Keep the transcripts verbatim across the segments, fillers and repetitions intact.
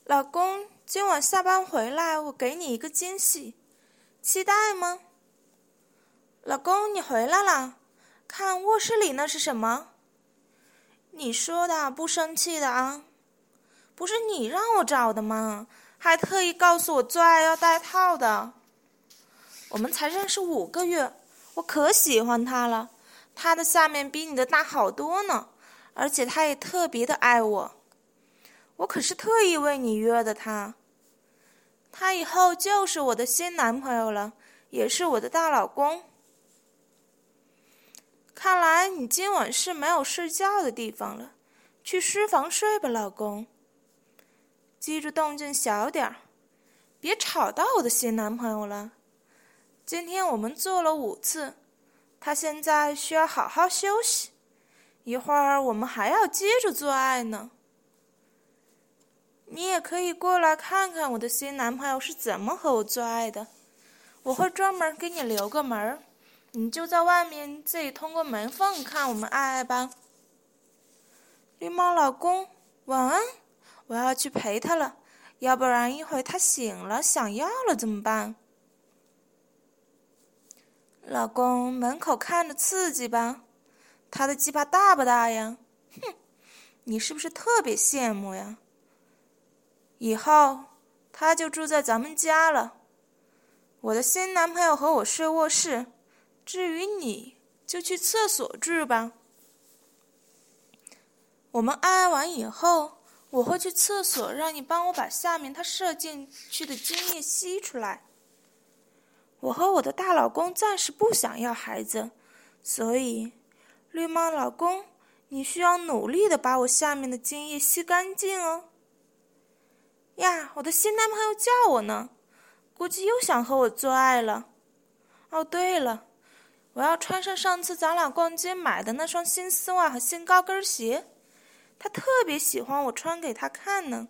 老公，今晚下班回来，我给你一个惊喜，期待吗？老公，你回来了，看卧室里那是什么？你说的不生气的啊？不是你让我找的吗？还特意告诉我做爱要戴套的。我们才认识五个月，我可喜欢他了，他的下面比你的大好多呢，而且他也特别的爱我。我可是特意为你约的他，他以后就是我的新男朋友了，也是我的大老公。看来你今晚是没有睡觉的地方了，去书房睡吧，老公。记住动静小点儿，别吵到我的新男朋友了。今天我们做了五次，他现在需要好好休息，一会儿我们还要接着做爱呢。你也可以过来看看我的新男朋友是怎么和我做爱的，我会专门给你留个门，你就在外面自己通过门缝看我们爱爱吧。绿帽老公，晚安，我要去陪他了，要不然一会他醒了想要了怎么办？老公，门口看着刺激吧？他的鸡巴大不大呀？哼，你是不是特别羡慕呀？以后他就住在咱们家了，我的新男朋友和我睡卧室，至于你就去厕所住吧。我们爱完以后，我会去厕所让你帮我把下面他射进去的精液吸出来。我和我的大老公暂时不想要孩子，所以绿帽老公，你需要努力的把我下面的精液吸干净哦。呀，我的新男朋友叫我呢，估计又想和我做爱了。哦，对了，我要穿上上次咱俩逛街买的那双新丝袜和新高跟鞋，他特别喜欢我穿给他看呢。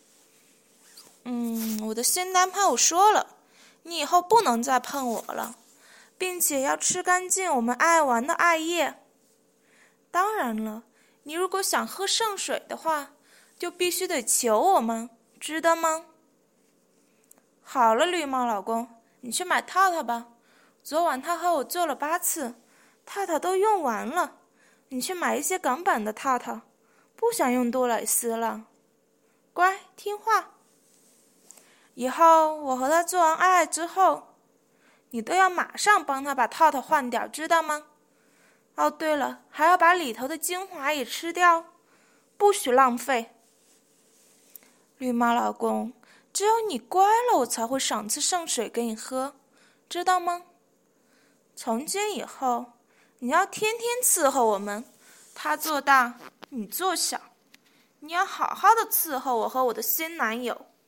嗯，我的新男朋友说了，你以后不能再碰我了，并且要吃干净我们爱玩的爱液。当然了，你如果想喝圣水的话，就必须得求我们，知道吗？好了，绿帽老公，你去买套套吧。昨晚他和我做了八次，套套都用完了。你去买一些港版的套套，不想用多蕾丝了。乖，听话。以后我和他做完爱之后，你都要马上帮他把套套换掉，知道吗？哦，对了，还要把里头的精华也吃掉，不许浪费。绿帽老公，只有你乖了，我才会赏赐圣水给你喝，知道吗？从今以后，你要天天伺候我们，他做大，你做小，你要好好的伺候我和我的新男友。